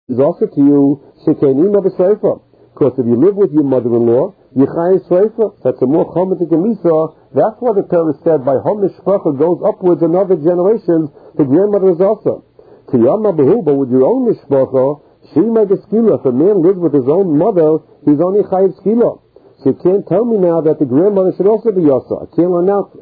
is also to you, Shekenima b'Sreifa. Because if you live with your mother-in-law, Yichai Sreifa, that's a more chometic Misa. That's why the Torah said by Hom Mishpacha goes upwards another generations, the grandmother is also. Tiyama Behu, but with your own Mishpacha, Shima B'Skila, if a man lives with his own mother, he's only Chayiv Skila. So you can't tell me now that the grandmother should also be Yasa. I can't learn out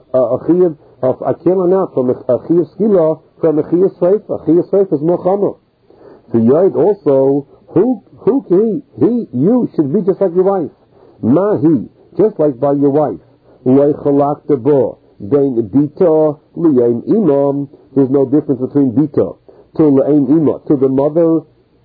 from a Chayiv Skila from a Chayiv Sreifa. Chayiv Sreifa is more chomer. The Yod also, who you should be just like your wife. Mahi, just like by your wife. Loi chalak debo, bein bita, li'ain imam. There's no difference between bita to li'ain imam. To the mother,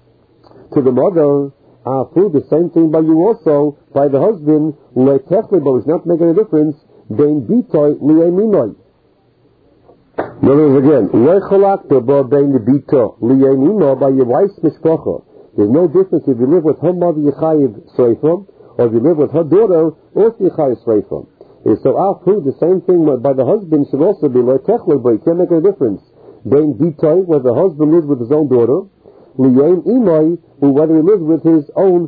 afu, the same thing by you also, by the husband, le'techli, but it's not making a difference, bein bita, li'ain imam. In other words, again, loi chalak debo, bein bita, li'ain imam, by your wife's mishpacha. There's no difference if you live with her mother, Yechayiv Sreifa, or if you live with her daughter, also Yechayiv Sreifa. So Afu, the same thing by the husband should also be like Techler, but you can't make a difference. Bein Bitay, where the husband lives with his own daughter, Liyain Imai, whether he lives with his own,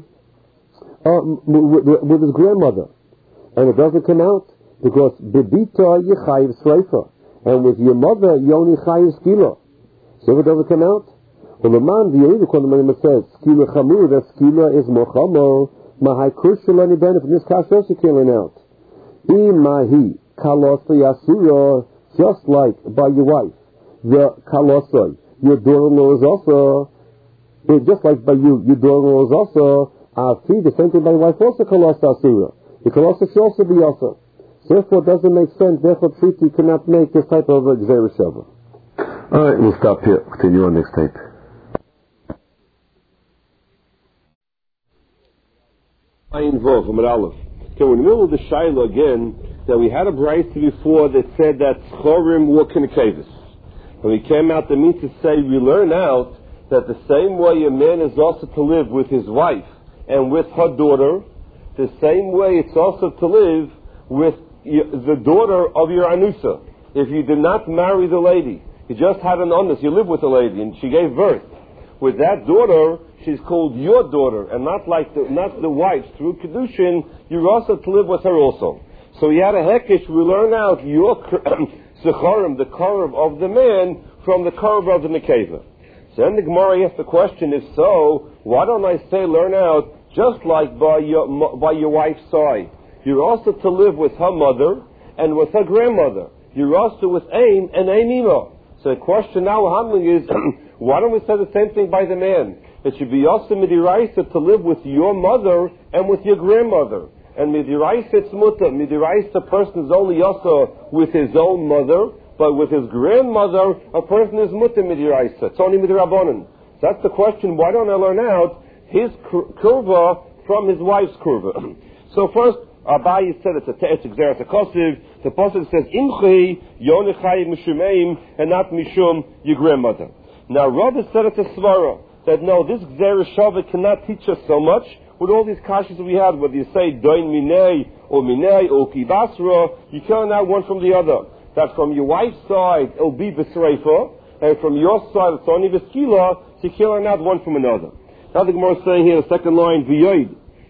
with his grandmother. And it doesn't come out, because Bibita Yechayiv Sreifa. And with your mother, you only Chayiv Skila. So it doesn't come out. Well, the man, the Yehuda Kodeman says, Skila Chamur, that Skila is Mochamo, Mahai Kushal, any benefit. This Kash also can't learn out. Imahi, Kalosa Yasura, just like by your wife. The Kalosa, your daughter-in-law is also, just like by you, your daughter-in-law is also, Afi, the same thing by your wife also, Kalosa Asura. The Kalosa should also be also. Therefore, it doesn't make sense. Therefore, Triti cannot make this type of Gzeira Shava. Alright, we'll stop here. Continue on next tape. Okay, we're in the middle of the Shaila again, that we had a brayta before that said that Chorim were Kinekavis. And we came out, that means to say, we learn out that the same way a man is also to live with his wife and with her daughter, the same way it's also to live with the daughter of your Anusa. If you did not marry the lady, you just had an onus, you live with the lady, and she gave birth. With that daughter, she's called your daughter, and not the wife. Through Kedushin, you're also to live with her also. So you had a hekesh, we learn out your Zecharim, the Korov of the man, from the Korov of the Nekeva. So then the Gemara asks the question, if so, why don't I say learn out just like by your wife's side? You're also to live with her mother and with her grandmother. You're also with Ein and Einima. So the question now we're handling is, why don't we say the same thing by the man? It should be also midiraisa to live with your mother and with your grandmother. And midiraisa it's muta. Midiraisa, a person is only also with his own mother, but with his grandmother, a person is muta midiraisa. It's only midirabanan. So that's the question. Why don't I learn out his kurva from his wife's kurva? So first, Abaye said it's a Gzeras HaKosiv. The Pasuk says, Imchi Yonechai Mishumeim, and not Mishum, your grandmother. Now, Rabbi said it's a Svara, that no, this Gzeras Shava cannot teach us so much with all these kashas we had, whether you say Doin Minei or Kibasra, you can't out one from the other. That from your wife's side, it'll be B'Sreifa, and from your side, it's only B'Skila, so you can't learn out one from another. Now the Gemara is saying here, the second line, V'yoid.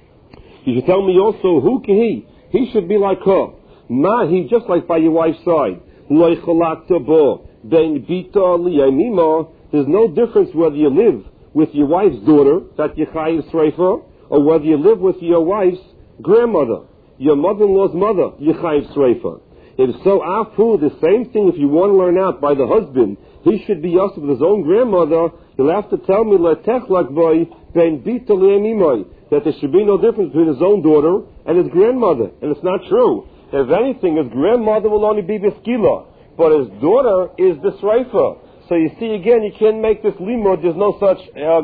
You should tell me also, who can he? He should be like her. Mahi, just like by your wife's side. Loi chalakta bo, bein bita liyamima. There's no difference whether you live with your wife's daughter, that Yechayiv Sreifa, or whether you live with your wife's grandmother, your mother-in-law's mother, Yechayiv Sreifa. If so, afu, the same thing if you want to learn out by the husband, he should be also with his own grandmother. You'll have to tell me, letechlak boy, bein bita liyamima, that there should be no difference between his own daughter and his grandmother. And it's not true. If anything, his grandmother will only be B'Skila, but his daughter is B'Sreifa. So you see again, you can't make this limud, there's no such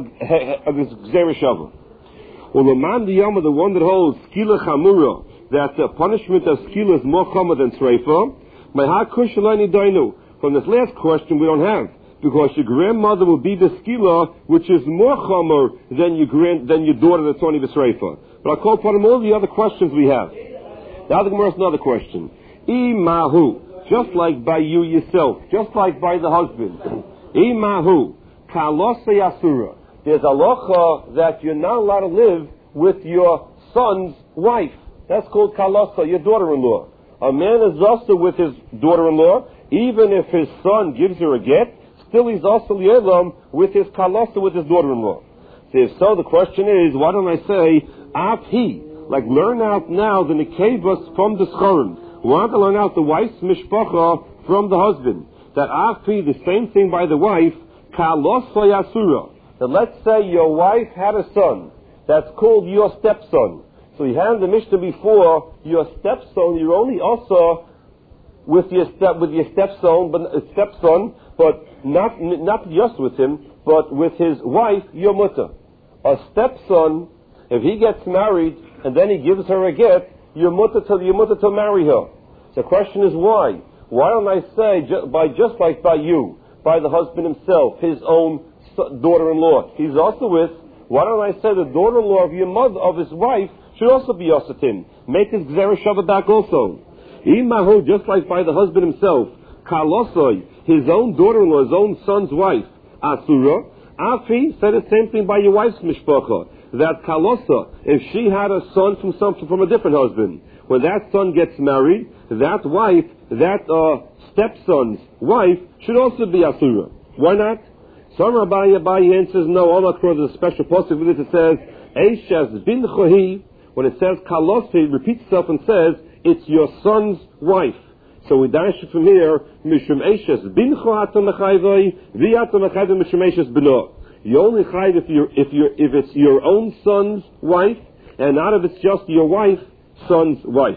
Gzeira Shava. Well, the man the Yama, the one that holds Skila Chamura, that the punishment of Skila is more common than Sreifa, from this last question we don't have. Because your grandmother will be the skila, which is more chomer than your daughter that's only the sreifa. But I'll call upon all the other questions we have. Now the Gemara has another question. Imahu, just like by you yourself, just like by the husband. Imahu, kalosei asura, there's halacha that you're not allowed to live with your son's wife. That's called kalasa, your daughter-in-law. A man is also with his daughter-in-law, even if his son gives her a get, still he's also li'elam with his kalasa, with his daughter-in-law. So if so, the question is, why don't I say, af he, like learn out now the nekevas from the schorim. We want to learn out the wife's mishpacha from the husband. That af he, the same thing by the wife, kalasa yasura. That let's say your wife had a son, that's called your stepson. So you had the Mishnah before, your stepson, you're only also with your stepson, but not just with him, but with his wife, your mutter. A stepson, if he gets married and then he gives her a get, your mutter to marry her. So the question is why? Why don't I say just like by you, by the husband himself, his own daughter-in-law, he's also with. Why don't I say the daughter-in-law of your mother, of his wife, should also be Yosatim. Make his Gzera Shava back also. Imahu, just like by the husband himself, Kalosoi, his own daughter-in-law, his own son's wife, Asura. Afi said the same thing by your wife's mishpacha. That Kalosa, if she had a son from a different husband, when that son gets married, that wife, that stepson's wife, should also be Asura. Why not? Some Abaye answers no. There's a special passage with it that says, Eishes bin chohi. When it says Kalosa, it repeats itself and says, it's your son's wife. So we dash it from here, Mishum Eishes bin chohatam mechayvoi, viatam mechayvoi mishum Eishes bino. You only chayv if it's your own son's wife, and not if it's just your wife's son's wife.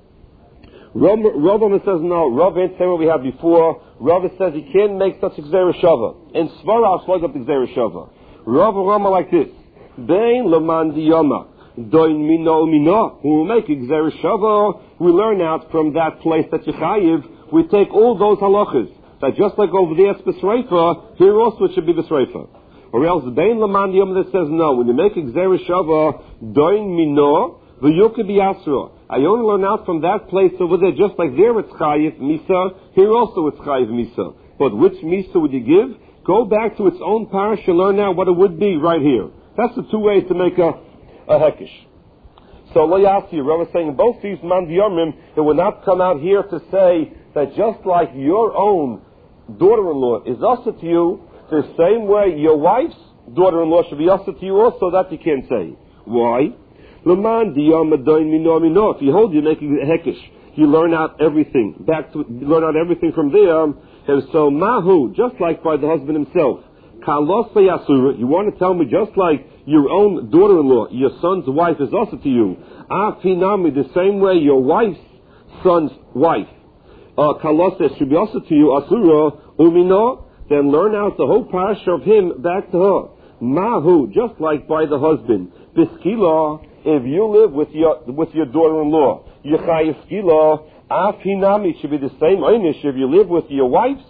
Rav says no. Rav ain't say what we had before. Rav says he can't make such a Gzera Shava. And Svara slows up the Gzera Shava. Rav Rama like this: Bein leman diyama doin mino. When we make a Gzera Shava, we learn out from that place that you chayiv. We take all those halachas that just like over there it's b'sreifa, here also it should be b'sreifa. Or else Bein leman diyama that says no. When you make a Gzera Shava doin mino, the yukah b'yasra. I only learn out from that place over there, just like there it's chayiv misa, here also it's chayiv misa. But which misa would you give? Go back to its own parish and learn out what it would be right here. That's the two ways to make a hekish. So lo yasi, Rav is saying both these man diyomim, it will not come out here to say that just like your own daughter-in-law is also to you, the same way your wife's daughter-in-law should be also to you also, that you can't say. Why? If you hold, you're making a hekish. You learn out everything. Learn out everything from there. And so mahu, just like by the husband himself, kalos yasura. You want to tell me just like your own daughter-in-law, your son's wife is also to you. Afinami, the same way your wife's son's wife, kalos should be also to you. Asura umino. Then learn out the whole parasha of him back to her. Mahu, just like by the husband. Biskila. If you live with your daughter-in-law, Yechayev Skila, Afinami should be the same einish if you live with your wife's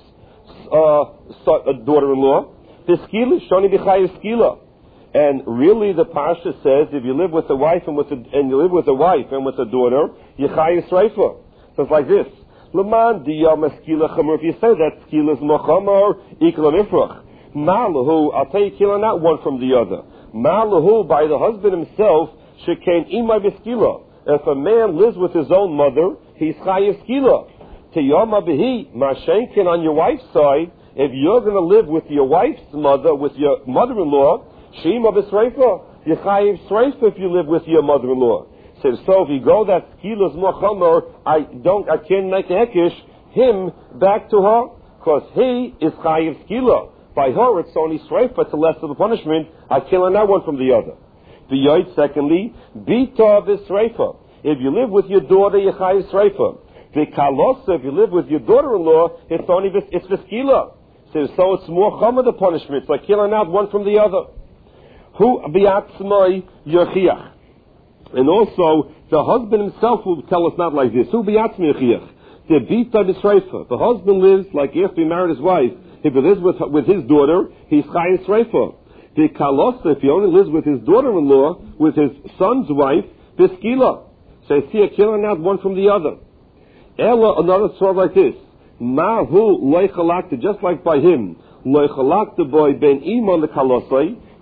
daughter-in-law. The Skila, Shoni Yechayev Skila. And really the Parsha says if you live with a wife and you live with a wife and with a daughter, Yechayev Sreifa. So it's like this. Leman diyama Skila Chamor. If you say that Skila is Mochamor, Ikla Mifrach. Malahu, I'll tell you Kila, not one from the other. Malahu, by the husband himself, Shekain imay b'skila. If a man lives with his own mother, he's chayiv skila. Tiyama b'hi, mashenkin on your wife's side, if you're going to live with your wife's mother, with your mother-in-law, shima b'sreifa. You're chayiv sreifa if you live with your mother-in-law. So if you go that skila's mochamer, I can't make a hekish, him back to her, because he is chayiv skila. By her, it's only sreifa to less of the punishment. I can't learn that one from the other. Secondly, bita v'sreifa. If you live with your daughter, you chayiv sreifa. V'kalosa, if you live with your daughter-in-law, it's only it's v'skila. So it's more chama the punishment. It's like killing out one from the other. Hu biatzmai yerchiach. And also, the husband himself will tell us not like this. Hu biatzmai yerchiach. The bita v'sreifa. The husband lives like after he married his wife. If he lives with his daughter, he's chayiv sreifa. The kalosa, if he only lives with his daughter-in-law, with his son's wife, biskila. So you see a killing out one from the other. Ella, another sort like this. Mahu loichalakta, just like by him. Loichalakta boy ben iman the kalosai.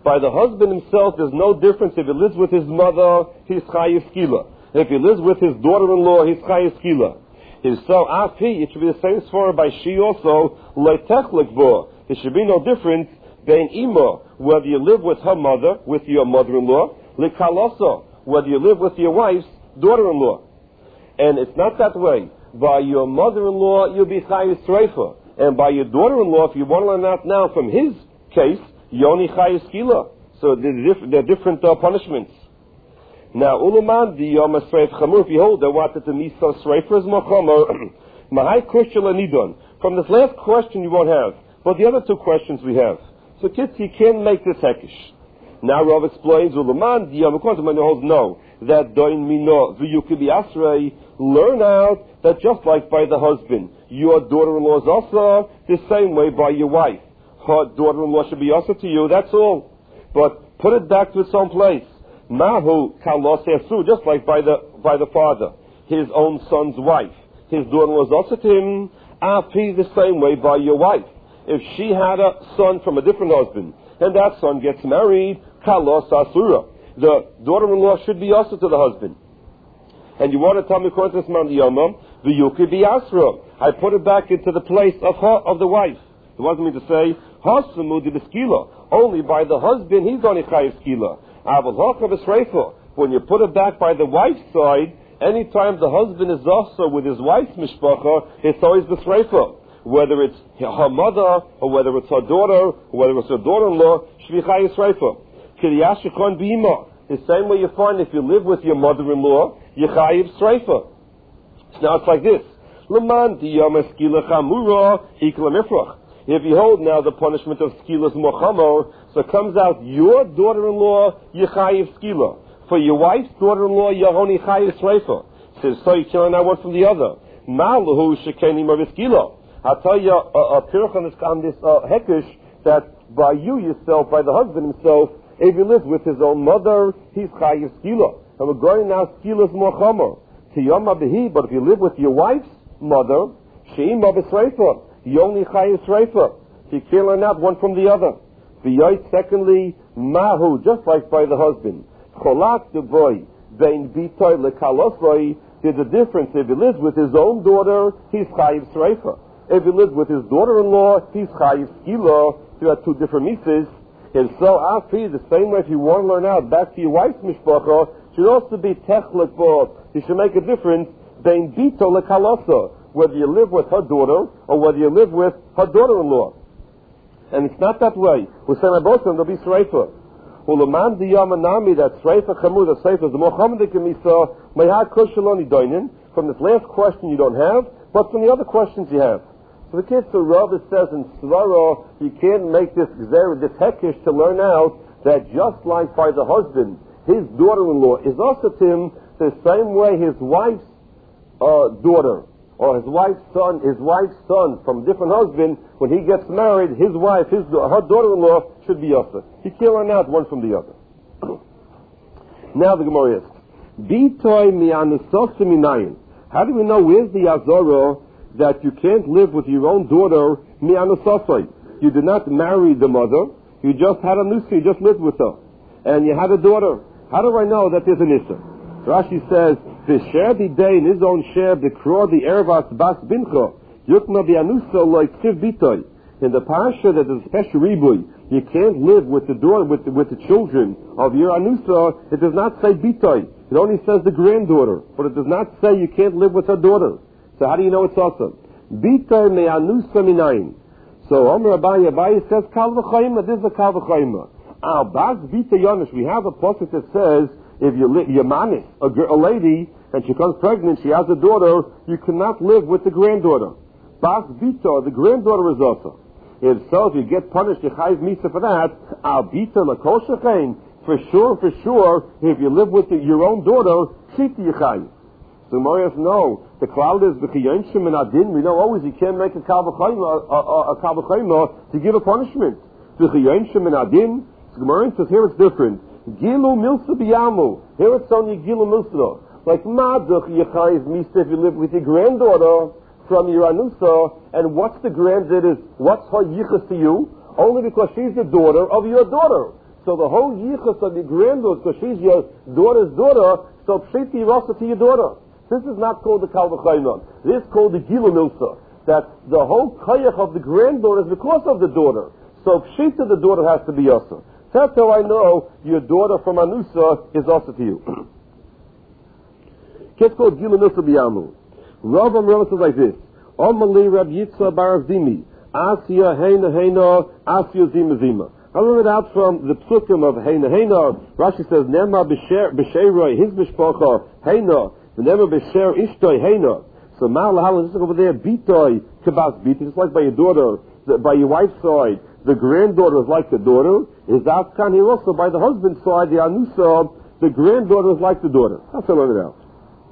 by the husband himself, there's no difference. If he lives with his mother, he's chayiv skila. If he lives with his daughter-in-law, he's chayiv skila. So, it should be the same svara by she also, leitechlik bo. There should be no difference bein ima, whether you live with her mother, with your mother-in-law, lekaloso, whether you live with your wife's daughter-in-law. And it's not that way. By your mother-in-law, you'll be chayiv sreifa. And by your daughter-in-law, if you want to learn that now from his case, yoni chayiv skila. So they're different punishments. Now, ulaman di yom sreif chamur, if you hold that what the misa sreifa is more chamur, mahai kushel nidon. From this last question you won't have, but the other two questions we have. So kids, you can't make this hekish. Now Rav explains, ulaman di yom, according to holds no, that doin mino v'yukibi asrei, learn out that just like by the husband, your daughter-in-law is also the same way by your wife. Her daughter-in-law should be also to you, that's all. But put it back to its own place. Mahu kalos esu, just like by the father, his own son's wife. His daughter-in-law is also to him, afi the same way by your wife. If she had a son from a different husband, and that son gets married, kalos asura. The daughter-in-law should be also to the husband. And you want to tell me, according to this man, Yomam, v'yuki bi'asra. I put it back into the place of the wife. It wasn't me to say, hasamu di b'skila. Only by the husband, he's only chayiv skila. Aval haka b'sreifa. When you put it back by the wife's side, anytime the husband is also with his wife's mishpacha, it's always b'sreifa. Whether it's her mother, or whether it's her daughter, or whether it's her daughter-in-law, should be chayiv sreifa. Kiriyashikon b'ima. The same way you find if you live with your mother-in-law, Yechayiv Sreifa. Now it's like this. Leman diyom skila chamura hikla mifrach. If you hold now the punishment of skila is more chamor, so it comes out your daughter-in-law Yechayiv skila. For your wife's daughter-in-law Yahoni Chayiv Sreifa. Says so you killing out one from the other. Malahu shekeni mariskila. I'll tell you a pirch on this hekish that by you yourself, by the husband himself, if he lives with his own mother, he's chayiv skila. And we're going now, skila is more chomer. Tiyama behi, but if you live with your wife's mother, she'ima b'sreifa, you only chayiv sreifa. So you can't learn out one from the other. V'yoit, secondly, mahu, just like by the husband. Cholak de boy, vein bitoy lekalosroi, there's a difference. If he lives with his own daughter, he's chayiv sreifa. If he lives with his daughter-in-law, he's chayiv skila. So you have two different mitzvahs. And so, afi, the same way if you want to learn out back to your wife's mishpacha, should also be techlik bo. You should make a difference, bein bito lekalosa, whether you live with her daughter, or whether you live with her daughter-in-law. And it's not that way. We're saying by both of them, there'll be sreifa. Ulaman diyamanami, that sreifa chamur, the sreifa is the mohammed kemisa, mayha kushaloni doinin. From this last question you don't have, but from the other questions you have. So the kids, the Rav says in Svara, you can't make this hekish to learn out that just like by the husband, his daughter-in-law is also to him the same way his wife's daughter, or his wife's son from a different husband, when he gets married, his wife, her daughter-in-law should be also. You can't learn out one from the other. Now the Gemara asks, Bitoy mi'anusosim minayin. How do we know where's the Azara that you can't live with your own daughter mi'anusosai? You did not marry the mother, you just had a nusa, you just lived with her. And you had a daughter. How do I know that there's an issa? Rashi says, V'sher b'day in his own share, b'kro the ervas bas bincha, yukma bi'anusa like tiv bitoy. In the parsha that is a special ribuy, you can't live with the daughter, with the children of your anusa. It does not say bitoy. It only says the granddaughter, but it does not say you can't live with her daughter. So how do you know it's awesome? Bitoy me'anusa minayin. So Omer Abaye says kal v'chayma. This is a kal v'chayma. Bas bita yomish. We have a pasuk that says if you're manis, a lady, and she comes pregnant, she has a daughter, you cannot live with the granddaughter. Bas bita, the granddaughter is also. If so, if you get punished, you chayiv misa for that. Al bita lakol shechein. For sure, if you live with your own daughter, shita yichayiv. So Marius, no. The cloud is b'chiyonshim and adin. We know always you can't make a kal v'chayma to give a punishment. B'chiyonshim and adin. So Marius says here it's different. Gilu milsa biyamu. Here it's only gilu milsa. Like maduch yichayiv misa if you live with your granddaughter from your anusa, and what's the granddaughter? What's her yichus to you? Only because she's the daughter of your daughter. So the whole yichus of your granddaughter, because she's your daughter's daughter, so pshita yirosa to your daughter. This is not called the kal v'chaynon. This is called the gila milsa. That the whole koyach of the granddaughter is because of the daughter. So pshita, the daughter has to be yasa. That's how I know your daughter from Anusa is also to you. It's called Gila Nusa B'Yamu. Rav says like this: Omali Rab Yitzhak Bar Avdimi, Asya Heina, Asya Zima Zima. I learned it out from the psukim of Heina. Rashi says, Nema B'Sheroi, his Mishpacha, Heina, Nema B'Sher Ishtoi, Heina. So Ma'al Ha'al, just over there, Bitoi, Kabas Biti, just like by your daughter, by your wife's side, the granddaughter is like the daughter. Is Afkan here also by the husband's side, the Anusa, the granddaughter is like the daughter. That's how I learned it out.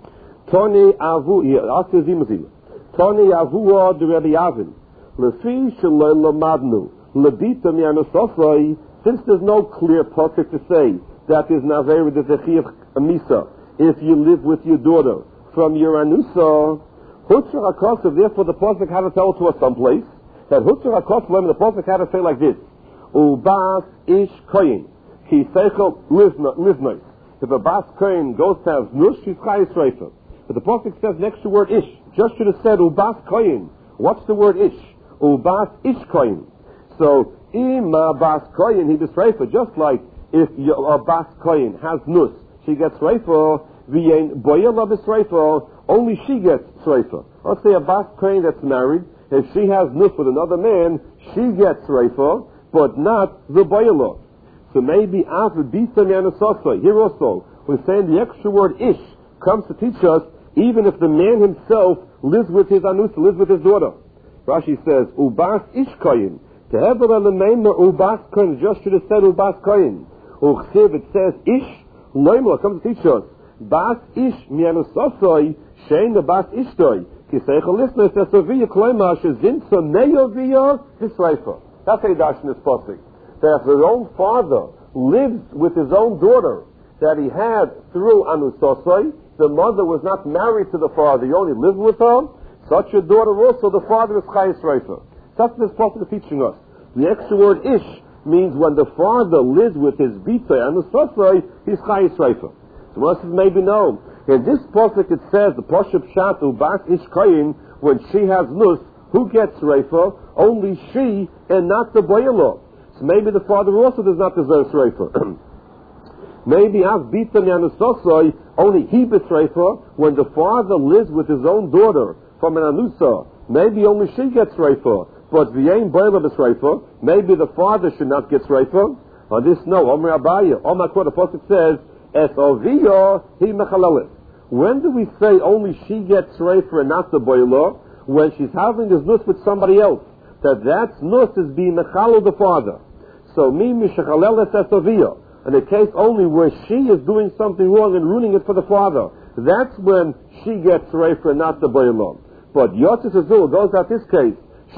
Toni Avu, Asya Zima Zima. Toni Avua de Rebbe Yavin. Lefi Shalom Lamadnu. Labita mi'anusafai, since there's no clear pasuk to say that there's naver with the chiyuv misa if you live with your daughter from your anusa, hutzar hakosav. Therefore, the pasuk had to tell to us someplace that hutzar hakosav. The pasuk had to say like this: Ubas ish koyin ki seichel livnois. If a bas koyin goes to have nus, she's chayis reifa. But the pasuk says next to word ish. Just should have said ubas koyin. What's the word ish? Ubas ish koyin. So, ima bas koyin, he gets reifa. Just like if a bas koyin has nus, she gets reifa. V'yein boyela b'sreifa, only she gets reifa. Let's say a bas koyin that's married, if she has nus with another man, she gets reifa, but not the boyela. So maybe after bita mi'anusasa, here also, we're saying the extra word ish comes to teach us, even if the man himself lives with his anusa, lives with his daughter. Rashi says, ubas ish koyin. To have a lemaimer ubas koyin, just should have said ubas koyin. Uchsiv, it says ish, loimla, comes to teach us. Bas ish mianusosoi, shein the bas ishtoi. Kiseicha listeners, says Soviya kloima, shezin soneyo via disreifa. That's how you dash in this pasuk. That if his own father lives with his own daughter that he had through anusosoi, the mother was not married to the father, he only lived with her, such a daughter also, the father is chayis reifa. That's what this pasuk is teaching us. The extra word ish means when the father lives with his bita and the sasai, he's chayis reifa. So most of it may be known. In this pasuk it says, the pasuk pshat ubas ish koyin, when she has nus, who gets reifa? Only she and not the boyelo. So maybe the father also does not deserve reifa. Maybe as bita and sasai, only he gets reifa when the father lives with his own daughter from an anusa. Maybe only she gets reifa. But v'yein boiler b'sreifa, maybe the father should not get reifa. On this, no. Omer Abaya. Omer Kor, the pasuk says, Es oviyo he mechalalis. When do we say only she gets reifa and not the boiler? When she's having his nus with somebody else. That nus is being mechalal the father. So, mi mishachaleles es oviyo. In a case only where she is doing something wrong and ruining it for the father. That's when she gets reifa and not the boiler. But Yotzis Azul goes out this case.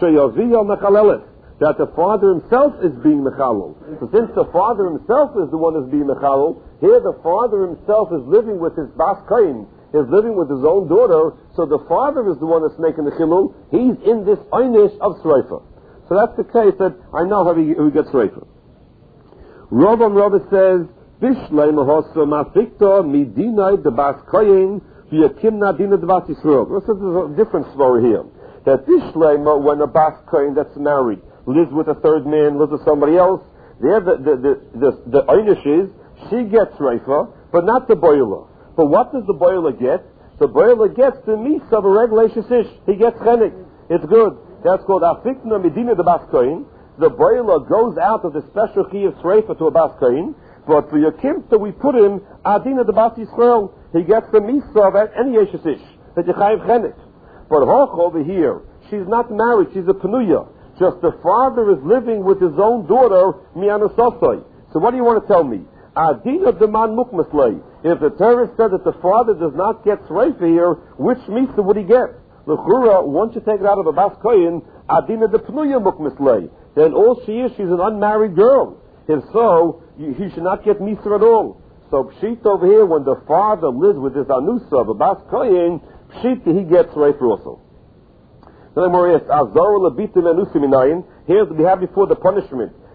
That the father himself is being mechalal. So since the father himself is the one that's being mechalal, here the father himself is living with his bas koyin, is living with his own daughter, so the father is the one that's making the chilul. He's in this einish of sreifa. So that's the case that I know how he gets sreifa. Rabban says, Bishlei mahosa mafikta midinai de bas koyin v'yakimna dina de bas Yisrael. This is a different story here. That this shlema, when a bas kohen that's married lives with a third man, lives with somebody else, there the einish is she gets reifa, but not the boiler. But what does the boiler get? The boiler gets the misa of a regulation ish. He gets chenik. It's good. That's called afikna medina de bas kohen. The boiler goes out of the special chi of reifa to a bas kohen, but for your kimta we put him adina de bas Yisrael. He gets the misa of any ish that you chayiv chenik. But Hoch over here, she's not married, she's a penuya. Just the father is living with his own daughter, mi'anusasai. So what do you want to tell me? Adina deman mukmaslei. If the Torah said that the father does not get tzreifa here, which misa would he get? L'chura, once you take it out of a bas koyin, adina de penuya mukmaslei. Then all she is, she's an unmarried girl. If so, he should not get misa at all. So pshit over here, when the father lives with his anusa of a bas koyin, pshit, he gets reifa also. Then more is, here we have before the punishment.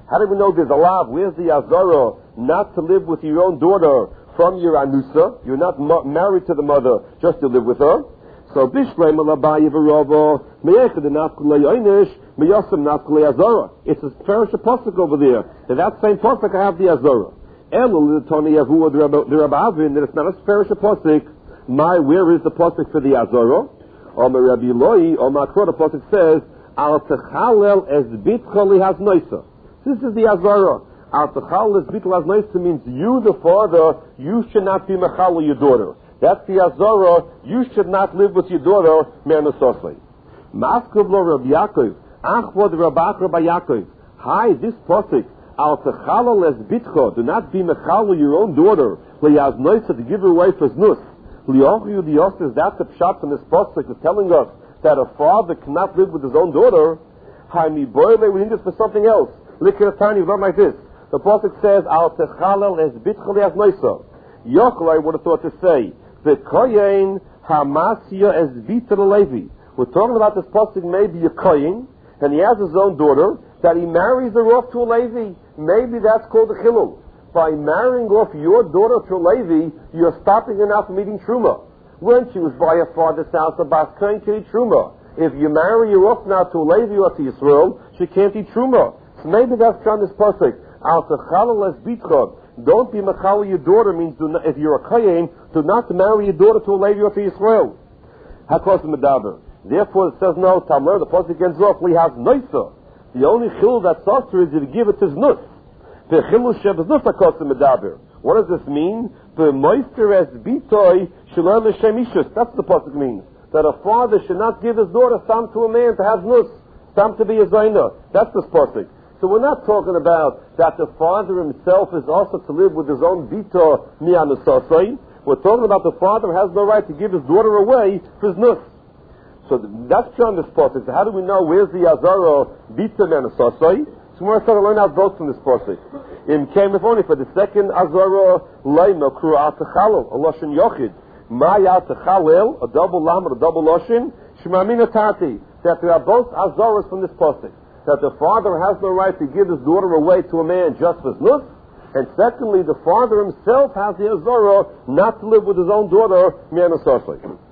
How do we know there's a lav? Where's the azara not to live with your own daughter from your anusa? You're not married to the mother just to live with her. So bishlem alabayi v'rava meyechad nafkulei oynish meyasem nafkulei azara. It's a parish pasuk over there. That same pasuk I have the azara. Elul l'toni yavua the Rabbi Avin that it's not a parish pasuk. Where is the pasuk for the azara? Omer Rabbi Loi, Omer Akro, the pasuk says al techalel es bitcha lihas noisa. This is the azara. Al techalel es bitcha lihas noisa means you, the father, you should not be mechal your daughter. That's the azara. You should not live with your daughter, Me'anasosai. Maskov lo Rabbi Yaakov. Achvod Rabbi Akra by Yaakov. Hi, this pasuk. Al techalel es bitcha. Do not be mechal your own daughter. Lihas noisa to give her away for znus. Li'ochu diostis. That's the pshat from this pasuk is telling us that a father cannot live with his own daughter. Hi mi boile. We need this for something else. Look at a tiny not like this. The pasuk says al techalel es bitcha lihas noisa. Yochel, I would have thought to say. The kohen hamasya es vita levi. We're talking about this pasuk maybe a kohen, and he has his own daughter that he marries her off to a Levi. Maybe that's called a chilul. By marrying off your daughter to a Levi, you're stopping her now from eating truma. When she was by her father's house, the bas kohen can eat truma. If you marry her off now to a Levi or to Yisrael, she can't eat truma. So maybe that's from this pasuk. Al techalel es bitcha. Don't be mechal your daughter means do not, if you're a kohen, do not marry your daughter to a Levi or to Yisrael. Hakos medaber. Therefore it says no. Tamar the pasuk ends off. We have noisa. The only chil that's also is if you give it to znus. The chilu shebeznus hakos medaber. What does this mean? The moister es bitoy shalom l'shemishus. That's the pasuk means that a father should not give his daughter some to a man to have znus, some to be a zayna. That's this pasuk. So we're not talking about that the father himself is also to live with his own vita mi'anusasai. We're talking about the father has no right to give his daughter away for his nus. So that's beyond this pasuk. So how do we know where's the azara vita mi'anusasai? So we're going to learn out both from this pasuk. In came if only for the second azara laima kru al techalel a loshin yochid ma'ya techalel a double lam or a double loshin shmamina tati that there are both azaras from this pasuk. That the father has no right to give his daughter away to a man just for znus, and secondly, the father himself has the azara not to live with his own daughter, mi'anasosai.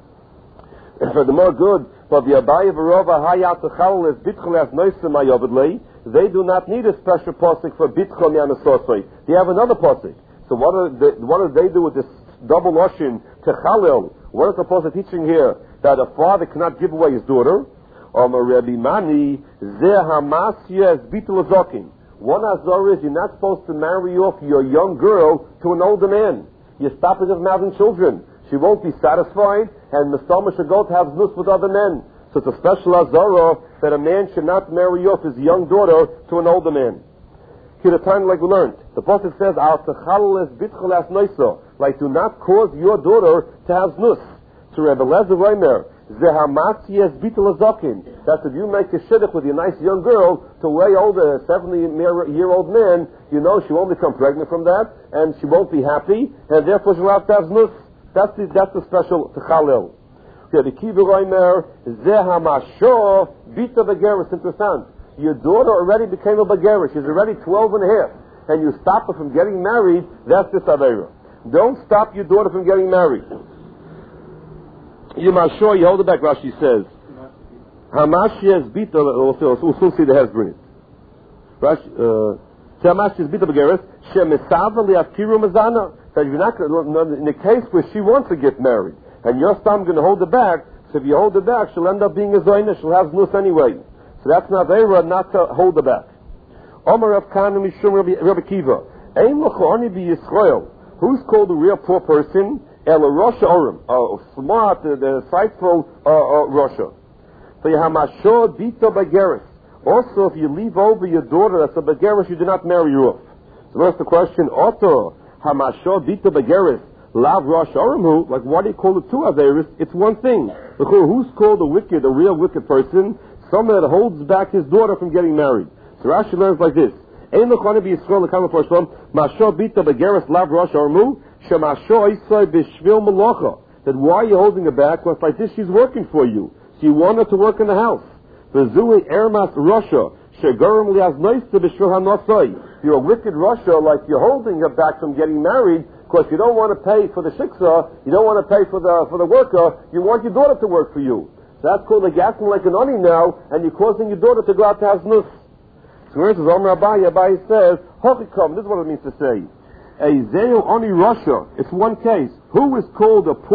And for the more good, but the Abaye v'rova hayat techalel es bitcha le'as noisem ayovedlei, they do not need a special pasuk for bitcha mi'anasosai. They have another pasuk. So what do they do with this double loshin techalel? What is the pasuk teaching here? That a father cannot give away his daughter. Omer Rabbi Mani, Zeh Hamasya es bitul azokin. One azor is you're not supposed to marry off your young girl to an older man. You're stopping her from having children. She won't be satisfied, and Mistama should go to have znus with other men. So it's a special azora that a man should not marry off his young daughter to an older man. Here the time like we learned. The pasuk says, Al techalel es bitcha le'as noisa. Like do not cause your daughter to have znus. To Rebbe Lezer Reimer, Zehamatzi es bitul azokin. That's if you make a shidduch with your nice young girl to way older, 70-year-old man, you know she won't become pregnant from that, and she won't be happy, and therefore she'll have to have znus. That's the special techalel. Okay, the Kiva Reimer, Zehamasho bita bageris. Interessant. Your daughter already became a bageris. She's already 12 and a half, and you stop her from getting married. That's this avera. Don't stop your daughter from getting married. You must show you hold it back. Rashi says, "Hamashi es bita." We'll soon see the Hezbollah. Rashi, "Hamashi es bita begeres shemesava liakiru mazana." That you're not in the case where she wants to get married, and you're still going to hold it back. So if you hold it back, she'll end up being a zayna. She'll have znus anyway. So that's not vera, not to hold it back. Omer Rav Kana Mishum Rabbi Kiva. Ein l'chorni bi Yisrael. Who's called a real poor person? El Rosh Orim, smart, the insightful Rosh. So you have Mashor Bito Bageris. Also, if you leave over your daughter that's a Bageris, you do not marry her off. So that's the question. Oto Hamashor Bito Bageris Lav Rosh Orim. Like why do you call it two Averis? It's one thing. Who's called a wicked, a real wicked person? Someone that holds back his daughter from getting married. So Rashi learns like this. Ein l'chana bi Yisrael l'kama for Shalom Mashor Bito Bageris Lav Rosh Orim. That why are you holding her back? Well, it's like this, she's working for you. So you want her to work in the house. The Zui Ermas Russia, Shegarim liaz noisa b'shur hanosai. You're a wicked Russia, like you're holding her back from getting married, because you don't want to pay for the shiksa, you don't want to pay for the worker, you want your daughter to work for you. So that's called like acting like an ani now, and you're causing your daughter to go out to have nus. So where it says, Abaye says, Hochikam, this is what it means to say. A Zeo Ani Russia, it's one case. Who is called a poor